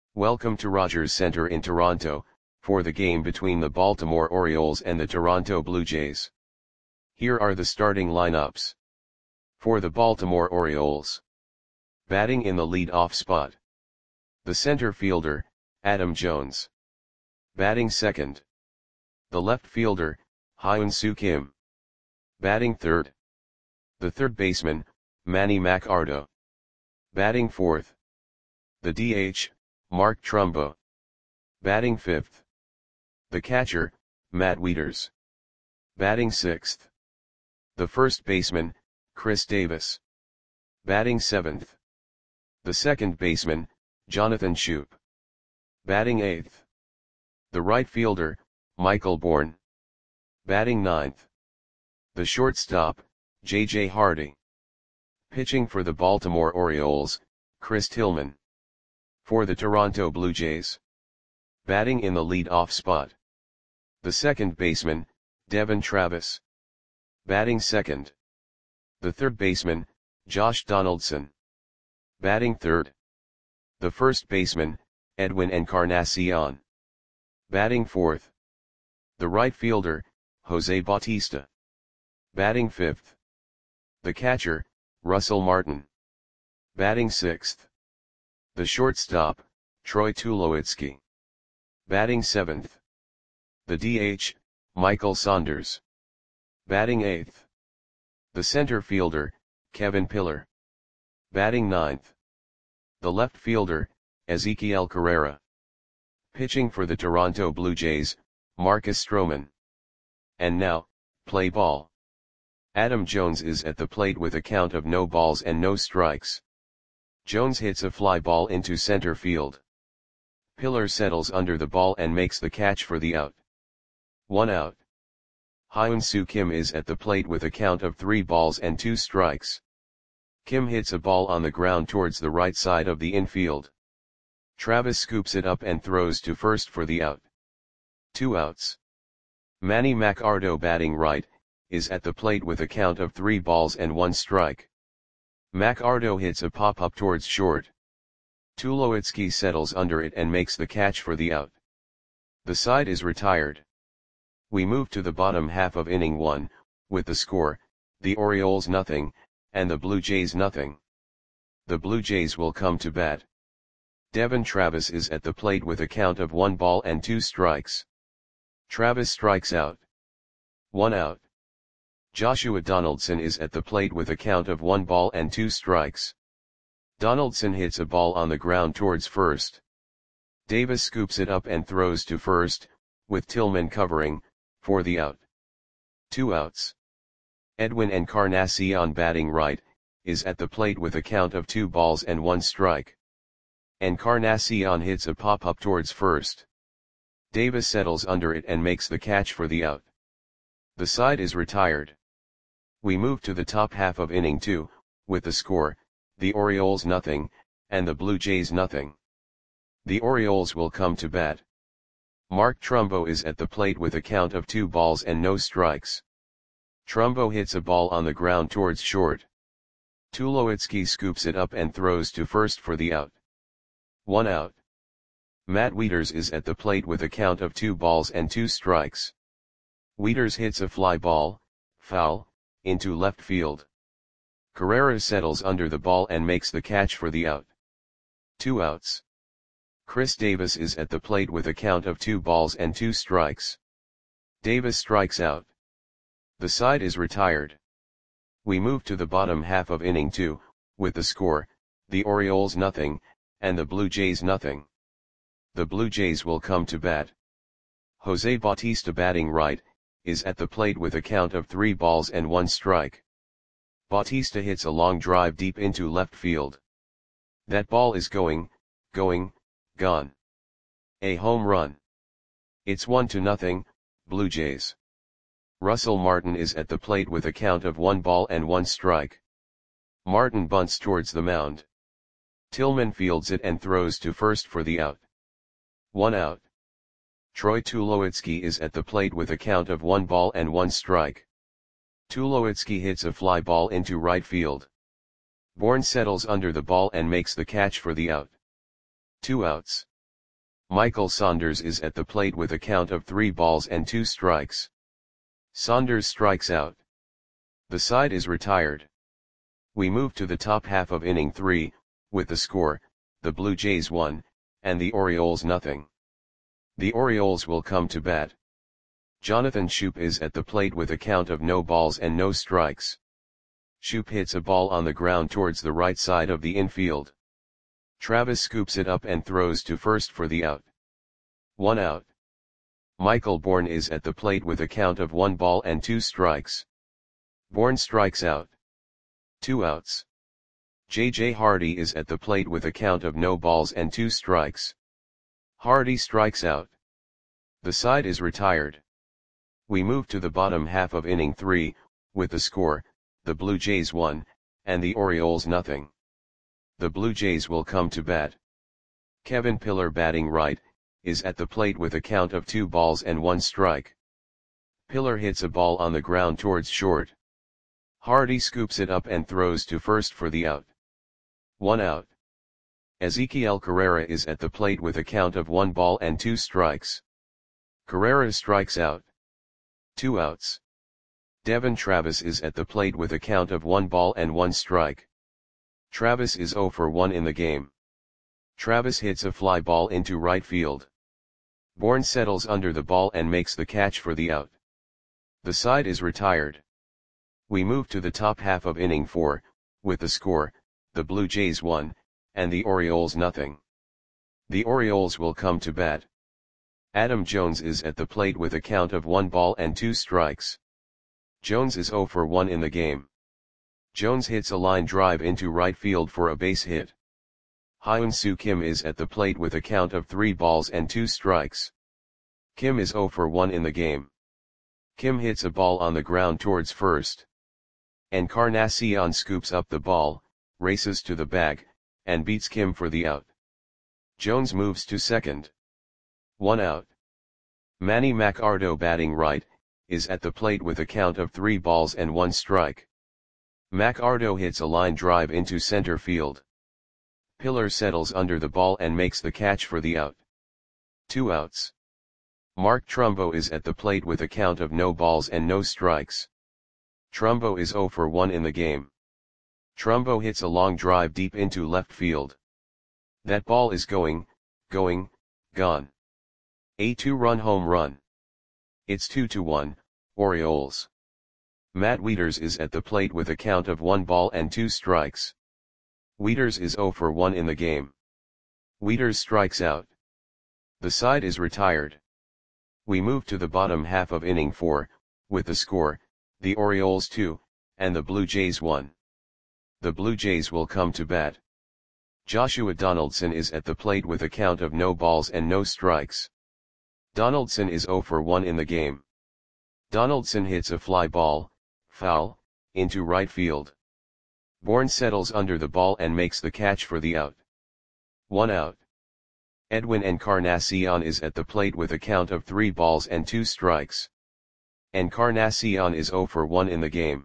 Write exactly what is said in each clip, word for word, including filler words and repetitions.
Welcome to Rogers Centre in Toronto, for the game between the Baltimore Orioles and the Toronto Blue Jays. Here are the starting lineups. For the Baltimore Orioles. Batting in the lead-off spot. The center fielder, Adam Jones. Batting second. The left fielder, Hyun-Soo Kim. Batting third. The third baseman, Manny Machado. Batting fourth. The D H, Mark Trumbo. Batting fifth. The catcher, Matt Wieters. Batting sixth. The first baseman, Chris Davis. Batting seventh. The second baseman, Jonathan Schoop. Batting eighth. The right fielder, Michael Bourn. Batting ninth. The shortstop, J J Hardy. Pitching for the Baltimore Orioles, Chris Tillman. For the Toronto Blue Jays. Batting in the lead-off spot. The second baseman, Devon Travis. Batting second. The third baseman, Josh Donaldson. Batting third. The first baseman, Edwin Encarnacion. Batting fourth. The right fielder, Jose Bautista. Batting fifth. The catcher, Russell Martin. Batting sixth. The shortstop, Troy Tulowitzki. Batting seventh. The D H, Michael Saunders. Batting eighth. The center fielder, Kevin Pillar. Batting ninth. The left fielder, Ezekiel Carrera. Pitching for the Toronto Blue Jays, Marcus Stroman. And now, play ball. Adam Jones is at the plate with a count of no balls and no strikes. Jones hits a fly ball into center field. Pillar settles under the ball and makes the catch for the out. One out. Hyun-Soo Kim is at the plate with a count of three balls and two strikes. Kim hits a ball on the ground towards the right side of the infield. Travis scoops it up and throws to first for the out. Two outs. Manny Machado, batting right, is at the plate with a count of three balls and one strike. Machado hits a pop-up towards short. Tulowitzki settles under it and makes the catch for the out. The side is retired. We move to the bottom half of inning one, with the score, the Orioles nothing, and the Blue Jays nothing. The Blue Jays will come to bat. Devon Travis is at the plate with a count of one ball and two strikes. Travis strikes out. One out. Joshua Donaldson is at the plate with a count of one ball and two strikes. Donaldson hits a ball on the ground towards first. Davis scoops it up and throws to first, with Tillman covering, for the out. Two outs. Edwin Encarnacion, batting right, is at the plate with a count of two balls and one strike. Encarnacion hits a pop-up towards first. Davis settles under it and makes the catch for the out. The side is retired. We move to the top half of inning two, with the score, the Orioles nothing, and the Blue Jays nothing. The Orioles will come to bat. Mark Trumbo is at the plate with a count of two balls and no strikes. Trumbo hits a ball on the ground towards short. Tulowitzki scoops it up and throws to first for the out. One out. Matt Wieters is at the plate with a count of two balls and two strikes. Wieters hits a fly ball, foul, into left field. Carrera settles under the ball and makes the catch for the out. Two outs. Chris Davis is at the plate with a count of two balls and two strikes. Davis strikes out. The side is retired. We move to the bottom half of inning two, with the score, the Orioles nothing, and the Blue Jays nothing. The Blue Jays will come to bat. Jose Bautista, batting right, is at the plate with a count of three balls and one strike. Bautista hits a long drive deep into left field. That ball is going, going, gone. A home run. It's one to nothing, Blue Jays. Russell Martin is at the plate with a count of one ball and one strike. Martin bunts towards the mound. Tillman fields it and throws to first for the out. One out. Troy Tulowitzki is at the plate with a count of one ball and one strike. Tulowitzki hits a fly ball into right field. Bourn settles under the ball and makes the catch for the out. Two outs. Michael Saunders is at the plate with a count of three balls and two strikes. Saunders strikes out. The side is retired. We move to the top half of inning three, with the score, the Blue Jays one, and the Orioles nothing. The Orioles will come to bat. Jonathan Schoop is at the plate with a count of no balls and no strikes. Schoop hits a ball on the ground towards the right side of the infield. Travis scoops it up and throws to first for the out. One out. Michael Bourn is at the plate with a count of one ball and two strikes. Bourn strikes out. Two outs. J J Hardy is at the plate with a count of no balls and two strikes. Hardy strikes out. The side is retired. We move to the bottom half of inning three, with the score, the Blue Jays one, and the Orioles nothing. The Blue Jays will come to bat. Kevin Pillar, batting right, is at the plate with a count of two balls and one strike. Pillar hits a ball on the ground towards short. Hardy scoops it up and throws to first for the out. One out. Ezequiel Carrera is at the plate with a count of one ball and two strikes. Carrera strikes out. Two outs. Devon Travis is at the plate with a count of one ball and one strike. Travis is oh for one in the game. Travis hits a fly ball into right field. Bourn settles under the ball and makes the catch for the out. The side is retired. We move to the top half of inning four, with the score, the Blue Jays one, and the Orioles nothing. The Orioles will come to bat. Adam Jones is at the plate with a count of one ball and two strikes. Jones is oh for one in the game. Jones hits a line drive into right field for a base hit. Hyun-Soo Kim is at the plate with a count of three balls and two strikes. Kim is oh for one in the game. Kim hits a ball on the ground towards first. Encarnacion scoops up the ball, races to the bag, and beats Kim for the out. Jones moves to second. One out. Manny Machado, batting right, is at the plate with a count of three balls and one strike. Machado hits a line drive into center field. Pillar settles under the ball and makes the catch for the out. Two outs. Mark Trumbo is at the plate with a count of no balls and no strikes. Trumbo is oh for one in the game. Trumbo hits a long drive deep into left field. That ball is going, going, gone. A two-run home run. It's two to one, Orioles. Matt Wieters is at the plate with a count of one ball and two strikes. Wieters is oh for one in the game. Wieters strikes out. The side is retired. We move to the bottom half of inning four, with the score, the Orioles two, and the Blue Jays one. The Blue Jays will come to bat. Joshua Donaldson is at the plate with a count of no balls and no strikes. Donaldson is oh for one in the game. Donaldson hits a fly ball, foul, into right field. Bourn settles under the ball and makes the catch for the out. One out. Edwin Encarnacion is at the plate with a count of three balls and two strikes. Encarnacion is oh for one in the game.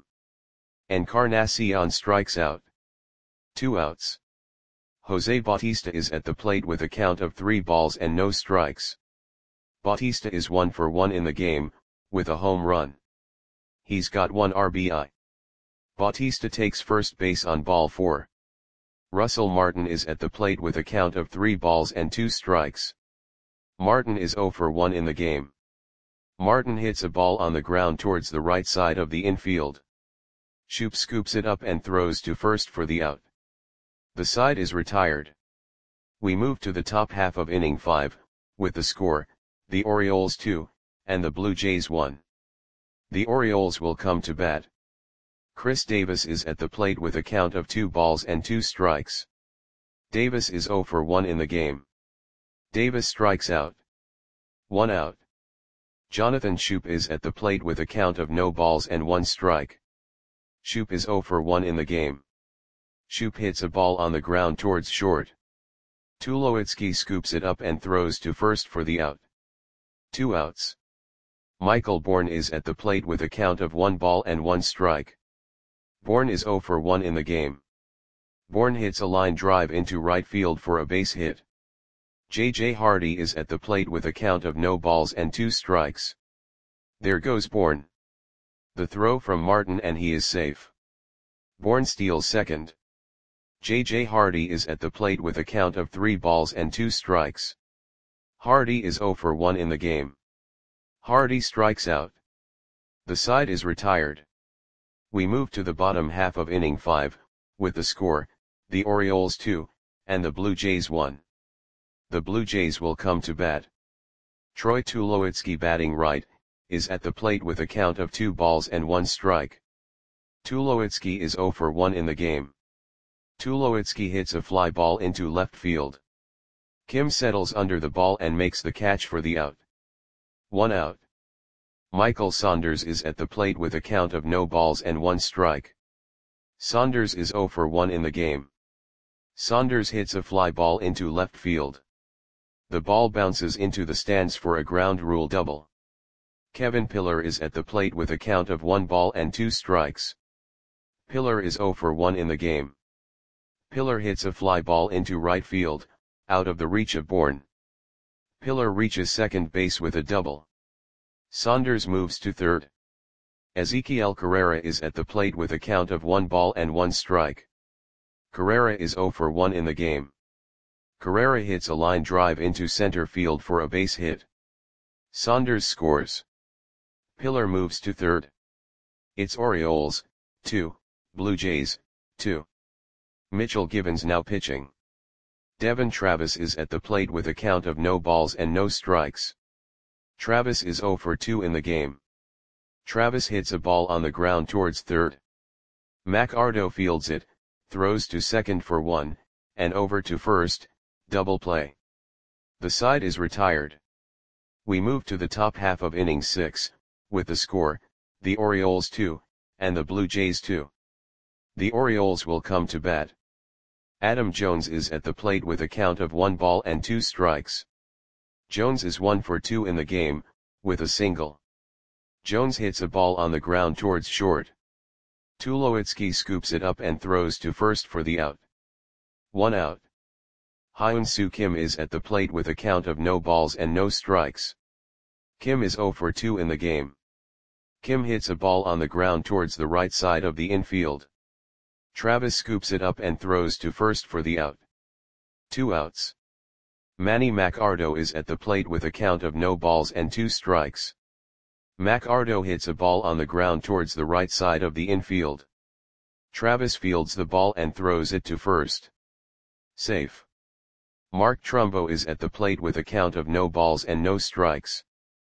Encarnacion strikes out. Two outs. Jose Bautista is at the plate with a count of three balls and no strikes. Bautista is one for one in the game, with a home run. He's got one R B I. Bautista takes first base on ball four. Russell Martin is at the plate with a count of three balls and two strikes. Martin is oh for one in the game. Martin hits a ball on the ground towards the right side of the infield. Schoop scoops it up and throws to first for the out. The side is retired. We move to the top half of inning five, with the score, the Orioles two, and the Blue Jays one. The Orioles will come to bat. Chris Davis is at the plate with a count of two balls and two strikes. Davis is oh for one in the game. Davis strikes out. One out. Jonathan Schoop is at the plate with a count of no balls and one strike. Schoop is oh for one in the game. Schoop hits a ball on the ground towards short. Tulowitzki scoops it up and throws to first for the out. Two outs. Michael Bourn is at the plate with a count of one ball and one strike. Bourn is oh for one in the game. Bourn hits a line drive into right field for a base hit. J J Hardy is at the plate with a count of no balls and two strikes. There goes Bourne. The throw from Martin and he is safe. Bourne steals second. J J Hardy is at the plate with a count of three balls and two strikes. Hardy is zero for one in the game. Hardy strikes out. The side is retired. We move to the bottom half of inning five, with the score, the Orioles two, and the Blue Jays one. The Blue Jays will come to bat. Troy Tulowitzki, batting right, is at the plate with a count of two balls and one strike. Tulowitzki is zero for one in the game. Tulowitzki hits a fly ball into left field. Kim settles under the ball and makes the catch for the out. One out. Michael Saunders is at the plate with a count of no balls and one strike. Saunders is zero for one in the game. Saunders hits a fly ball into left field. The ball bounces into the stands for a ground rule double. Kevin Pillar is at the plate with a count of one ball and two strikes. Pillar is zero for one in the game. Pillar hits a fly ball into right field, out of the reach of Bourne. Pillar reaches second base with a double. Saunders moves to third. Ezequiel Carrera is at the plate with a count of one ball and one strike. Carrera is zero for one in the game. Carrera hits a line drive into center field for a base hit. Saunders scores. Pillar moves to third. It's Orioles, two, Blue Jays, two. Mitchell Givens now pitching. Devon Travis is at the plate with a count of no balls and no strikes. Travis is zero for two in the game. Travis hits a ball on the ground towards third. McArdo fields it, throws to second for one, and over to first, double play. The side is retired. We move to the top half of inning six, with the score, the Orioles two, and the Blue Jays two. The Orioles will come to bat. Adam Jones is at the plate with a count of one ball and two strikes. Jones is one for two in the game, with a single. Jones hits a ball on the ground towards short. Tulowitzki scoops it up and throws to first for the out. One out. Hyun-Soo Kim is at the plate with a count of no balls and no strikes. Kim is zero for two in the game. Kim hits a ball on the ground towards the right side of the infield. Travis scoops it up and throws to first for the out. Two outs. Manny McArdo is at the plate with a count of no balls and two strikes. McArdo hits a ball on the ground towards the right side of the infield. Travis fields the ball and throws it to first. Safe. Mark Trumbo is at the plate with a count of no balls and no strikes.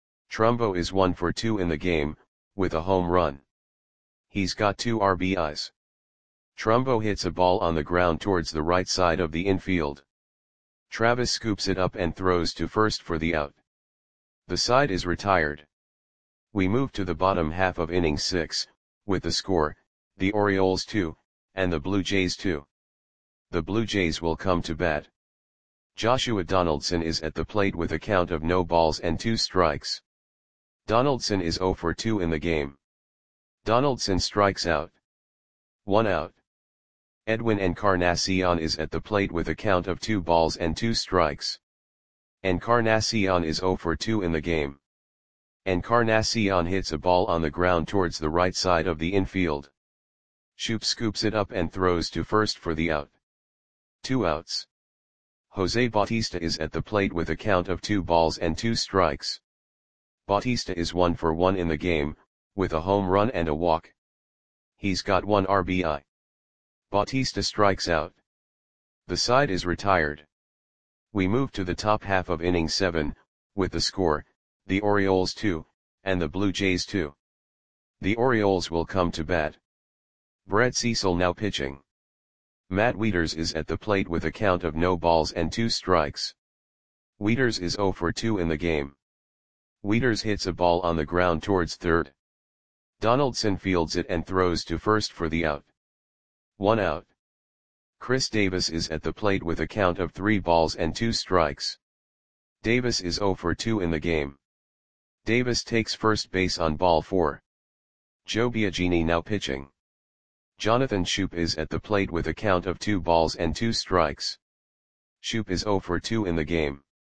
Trumbo is one for two in the game, with a home run. He's got two R B Is. Trumbo hits a ball on the ground towards the right side of the infield. Travis scoops it up and throws to first for the out. The side is retired. We move to the bottom half of inning six, with the score, the Orioles two, and the Blue Jays two. The Blue Jays will come to bat. Joshua Donaldson is at the plate with a count of no balls and two strikes. Donaldson is zero for two in the game. Donaldson strikes out. One out. Edwin Encarnacion is at the plate with a count of two balls and two strikes. Encarnacion is zero for two in the game. Encarnacion hits a ball on the ground towards the right side of the infield. Shoop scoops it up and throws to first for the out. Two outs. Jose Bautista is at the plate with a count of two balls and two strikes. Bautista is one for one in the game, with a home run and a walk. He's got one R B I. Bautista strikes out. The side is retired. We move to the top half of inning seven, with the score, the Orioles two, and the Blue Jays two. The Orioles will come to bat. Brett Cecil now pitching. Matt Wieters is at the plate with a count of no balls and two strikes. Wieters is zero for two in the game. Wieters hits a ball on the ground towards third. Donaldson fields it and throws to first for the out. One out. Chris Davis is at the plate with a count of three balls and two strikes. Davis is zero for two in the game. Davis takes first base on ball four. Joe Biagini now pitching. Jonathan Schoop is at the plate with a count of two balls and two strikes. Schoop is zero for two in the game.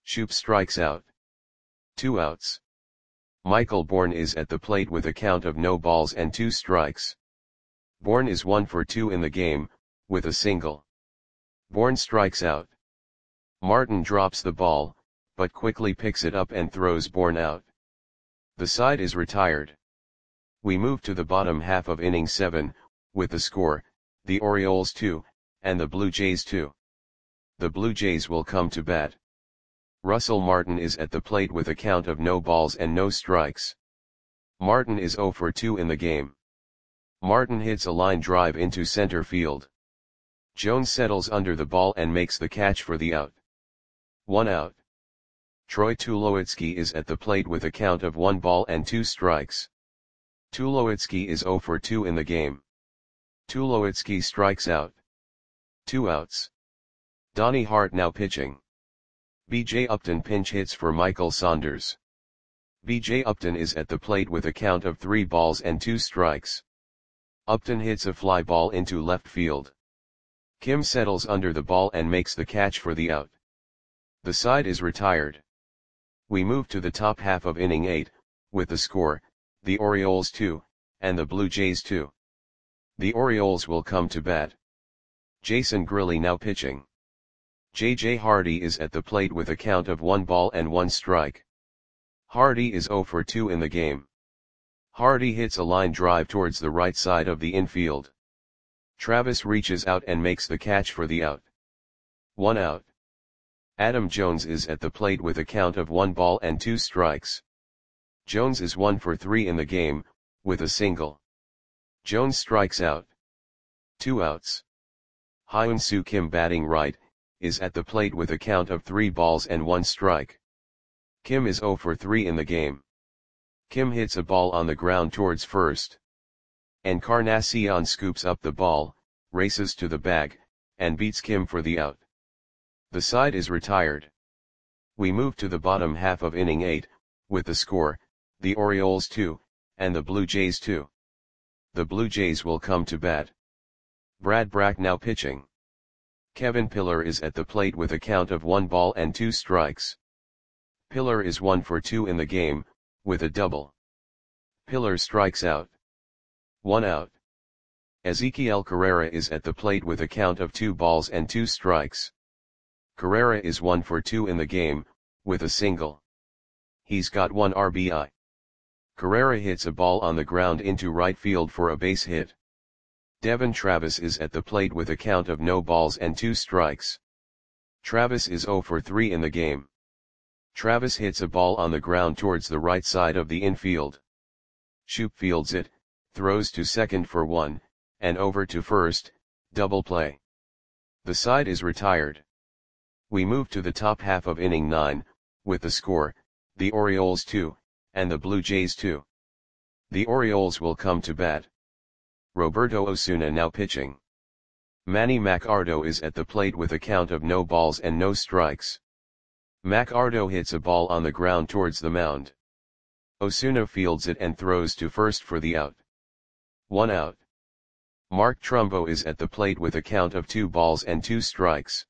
Shoop strikes out. Two outs. Michael Bourne is at the plate with a count of no balls and two strikes. Bourne is one for two in the game, with a single. Bourne strikes out. Martin drops the ball, but quickly picks it up and throws Bourne out. The side is retired. We move to the bottom half of inning seven, with the score, the Orioles two, and the Blue Jays two. The Blue Jays will come to bat. Russell Martin is at the plate with a count of no balls and no strikes. Martin is oh for two in the game. Martin hits a line drive into center field. Jones settles under the ball and makes the catch for the out. One out. Troy Tulowitzki is at the plate with a count of one ball and two strikes. Tulowitzki is oh for two in the game. Tulowitzki strikes out. Two outs. Donnie Hart now pitching. B J Upton pinch hits for Michael Saunders. B J Upton is at the plate with a count of three balls and two strikes. Upton hits a fly ball into left field. Kim settles under the ball and makes the catch for the out. The side is retired. We move to the top half of inning eight, with the score, the Orioles two, and the Blue Jays two. The Orioles will come to bat. Jason Grilli now pitching. J J Hardy is at the plate with a count of one ball and one strike. Hardy is oh for two in the game. Hardy hits a line drive towards the right side of the infield. Travis reaches out and makes the catch for the out. One out. Adam Jones is at the plate with a count of one ball and two strikes. Jones is one for three in the game, with a single. Jones strikes out. Two outs. Hyun-Soo Kim batting right, is at the plate with a count of three balls and one strike. Kim is oh for three in the game. Kim hits a ball on the ground towards first. Encarnacion scoops up the ball, races to the bag, and beats Kim for the out. The side is retired. We move to the bottom half of inning eight, with the score, the Orioles two, and the Blue Jays two. The Blue Jays will come to bat. Brad Brach now pitching. Kevin Pillar is at the plate with a count of one ball and two strikes. Pillar is one for two in the game, with a double. Pillar strikes out. One out. Ezequiel Carrera is at the plate with a count of two balls and two strikes. Carrera is one for two in the game, with a single. He's got one R B I. Carrera hits a ball on the ground into right field for a base hit. Devon Travis is at the plate with a count of no balls and two strikes. Travis is oh for three in the game. Travis hits a ball on the ground towards the right side of the infield. Shoop fields it, throws to second for one, and over to first, double play. The side is retired. We move to the top half of inning nine, with the score, the Orioles two, and the Blue Jays two. The Orioles will come to bat. Roberto Osuna now pitching. Manny Macardo is at the plate with a count of no balls and no strikes. Macardo hits a ball on the ground towards the mound. Osuna fields it and throws to first for the out. One out. Mark Trumbo is at the plate with a count of two balls and two strikes.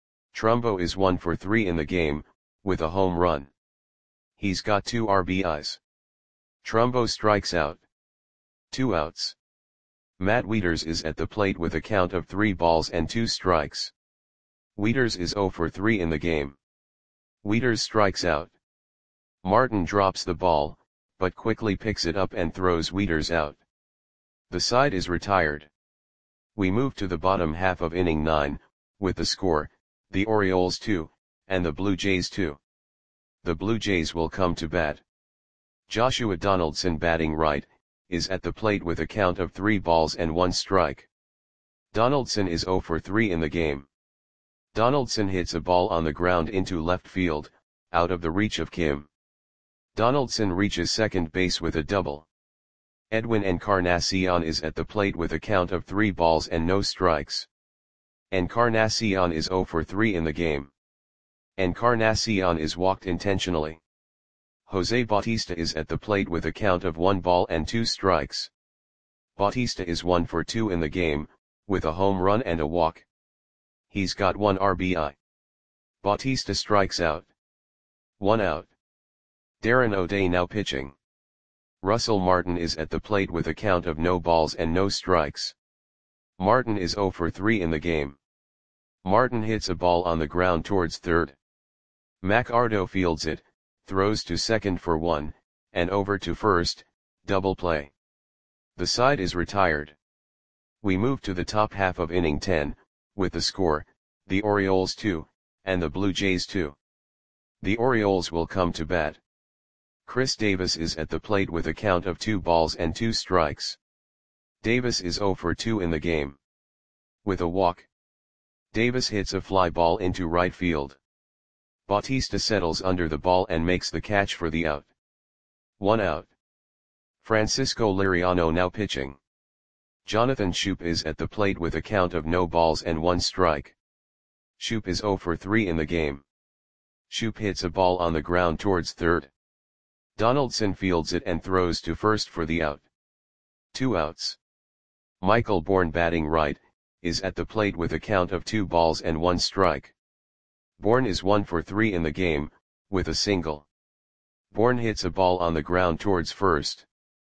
Trumbo is one for three in the game, with a home run. He's got two R B Is. Trumbo strikes out. Two outs. Matt Wieters is at the plate with a count of three balls and two strikes. Wieters is oh for three in the game. Wieters strikes out. Martin drops the ball, but quickly picks it up and throws Wieters out. The side is retired. We move to the bottom half of inning nine, with the score, the Orioles two, and the Blue Jays two. The Blue Jays will come to bat. Joshua Donaldson batting right, is at the plate with a count of three balls and one strike. Donaldson is oh for three in the game. Donaldson hits a ball on the ground into left field, out of the reach of Kim. Donaldson reaches second base with a double. Edwin Encarnacion is at the plate with a count of three balls and no strikes. Encarnacion is oh for three in the game. Encarnacion is walked intentionally. Jose Bautista is at the plate with a count of one ball and two strikes. Bautista is one for two in the game, with a home run and a walk. He's got one R B I. Bautista strikes out. One out. Darren O'Day now pitching. Russell Martin is at the plate with a count of no balls and no strikes. Martin is oh for three in the game. Martin hits a ball on the ground towards third. McArdo fields it, throws to second for one, and over to first, double play. The side is retired. We move to the top half of inning ten, with the score, the Orioles two, and the Blue Jays two. The Orioles will come to bat. Chris Davis is at the plate with a count of two balls and two strikes. Davis is oh for two in the game. With a walk, Davis hits a fly ball into right field. Bautista settles under the ball and makes the catch for the out. One out. Francisco Liriano now pitching. Jonathan Schoop is at the plate with a count of no balls and one strike. Schoop is oh for three in the game. Schoop hits a ball on the ground towards third. Donaldson fields it and throws to first for the out. Two outs. Michael Bourne batting right, is at the plate with a count of two balls and one strike. Bourne is one for three in the game, with a single. Bourne hits a ball on the ground towards first.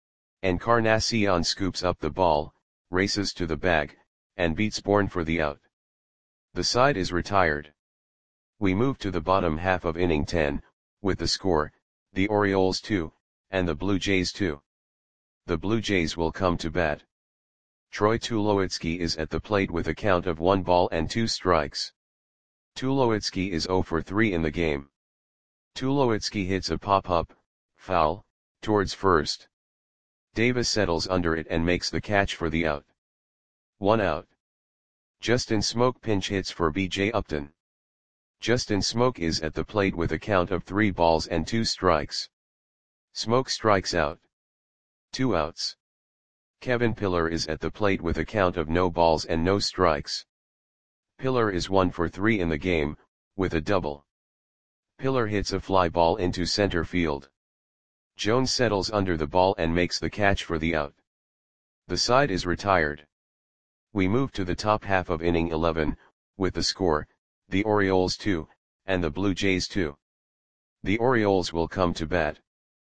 Encarnacion scoops up the ball, races to the bag, and beats Bourne for the out. The side is retired. We move to the bottom half of inning ten, with the score, the Orioles two, and the Blue Jays two. The Blue Jays will come to bat. Troy Tulowitzki is at the plate with a count of one ball and two strikes. Tulowitzki is oh for three in the game. Tulowitzki hits a pop-up, foul, towards first. Davis settles under it and makes the catch for the out. One out. Justin Smoke pinch hits for B J Upton. Justin Smoke is at the plate with a count of three balls and two strikes. Smoke strikes out. Two outs. Kevin Pillar is at the plate with a count of no balls and no strikes. Pillar is one for three in the game, with a double. Pillar hits a fly ball into center field. Jones settles under the ball and makes the catch for the out. The side is retired. We move to the top half of inning eleven, with the score, the Orioles two, and the Blue Jays two. The Orioles will come to bat.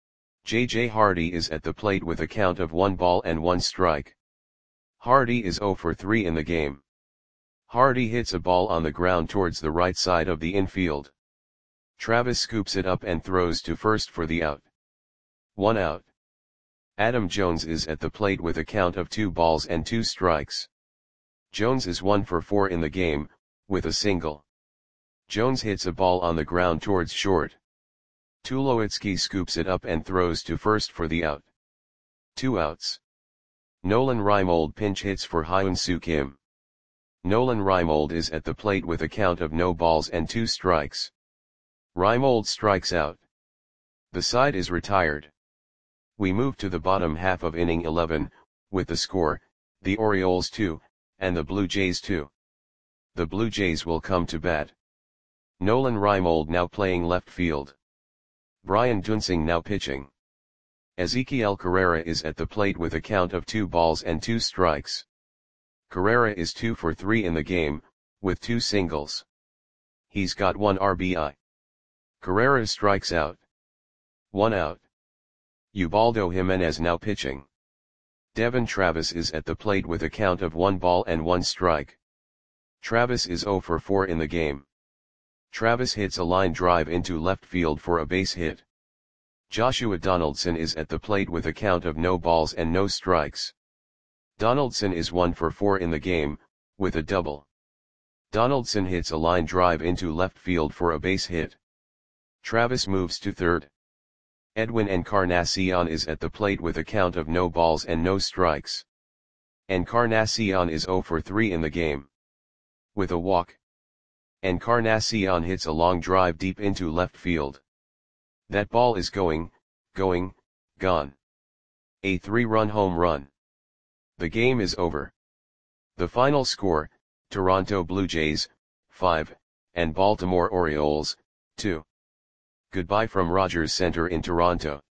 J J Hardy is at the plate with a count of one ball and one strike. Hardy is oh for three in the game. Hardy hits a ball on the ground towards the right side of the infield. Travis scoops it up and throws to first for the out. One out. Adam Jones is at the plate with a count of two balls and two strikes. Jones is one for four in the game, with a single. Jones hits a ball on the ground towards short. Tulowitzki scoops it up and throws to first for the out. Two outs. Nolan Reimold pinch hits for Hyun-Soo Kim. Nolan Reimold is at the plate with a count of no balls and two strikes. Reimold strikes out. The side is retired. We move to the bottom half of inning eleven, with the score, the Orioles two, and the Blue Jays two. The Blue Jays will come to bat. Nolan Reimold now playing left field. Brian Dunsing now pitching. Ezekiel Carrera is at the plate with a count of two balls and two strikes. Carrera is two for three in the game, with two singles. He's got one R B I. Carrera strikes out. One out. Ubaldo Jimenez now pitching. Devon Travis is at the plate with a count of one ball and one strike. Travis is oh for four in the game. Travis hits a line drive into left field for a base hit. Joshua Donaldson is at the plate with a count of no balls and no strikes. Donaldson is one for four in the game, with a double. Donaldson hits a line drive into left field for a base hit. Travis moves to third. Edwin Encarnacion is at the plate with a count of no balls and no strikes. Encarnacion is oh for three in the game. With a walk, Encarnacion hits a long drive deep into left field. That ball is going, going, gone. A three-run home run. The game is over. The final score, Toronto Blue Jays, five, and Baltimore Orioles, two. Goodbye from Rogers Center in Toronto.